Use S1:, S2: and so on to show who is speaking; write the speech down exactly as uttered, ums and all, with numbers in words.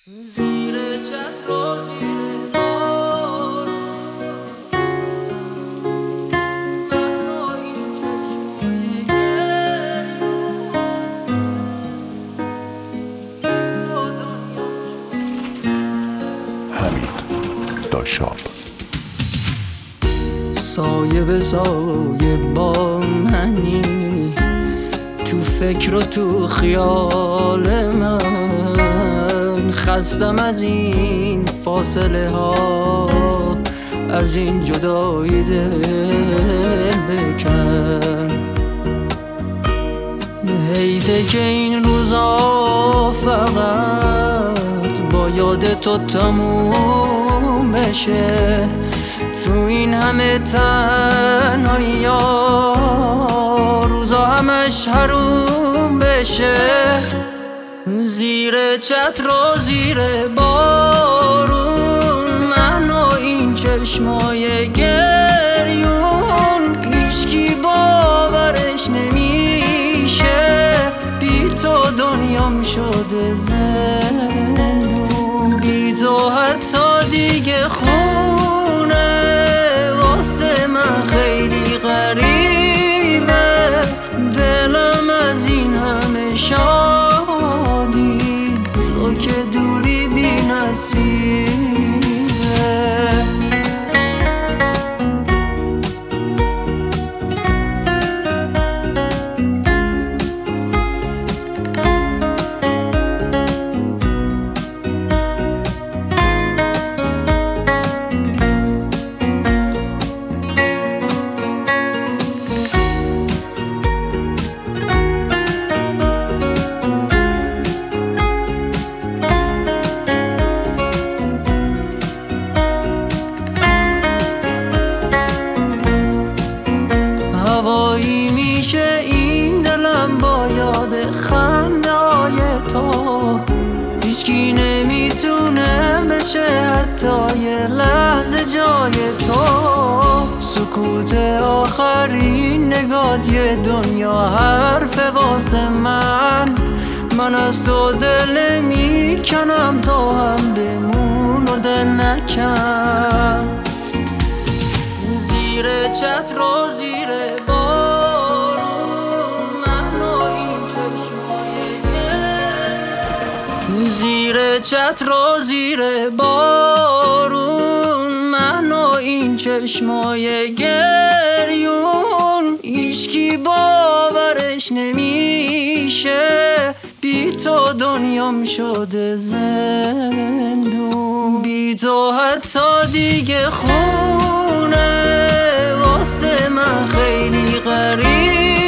S1: زیر چتر و زیر بار من و این چشمای
S2: حمید داشاب.
S1: سایه به سایه با منی تو فکر و تو خیال من، خستم از این فاصله ها، از این جدایی دل بکن. حیفه که این روزا فقط با یاد تو تموم بشه، تو این همه تنهایی ها روزا همش حروم بشه. زیر چتر و زیر بارون من و این چشمای گریون، هیچکی باورش نمیشه بی تو دنیام شده زندون. بی تو حتی دیگه خونه واسه من خیلی غریبه، دلم از این همه شادی تو که دوری بی نصیبه. هوایی میشه این دلم با یاد خنده‌های تو، هیچکی نمیتونه بشه حتی یه لحظه جای تو. سکوت آخرین نگات یه دنیا حرف واسه من، من از تو دل میکنم تا هم بمون و دل نکن. زیر چتر و زیر بارون من و این چشمای گریون، زیر چتر و زیر بارون من و این چشمای گریون، هیچکی باورش نمیشه بی تو دنیام شده زندون. بی تو حتی دیگه خونه واسه من خیلی غریب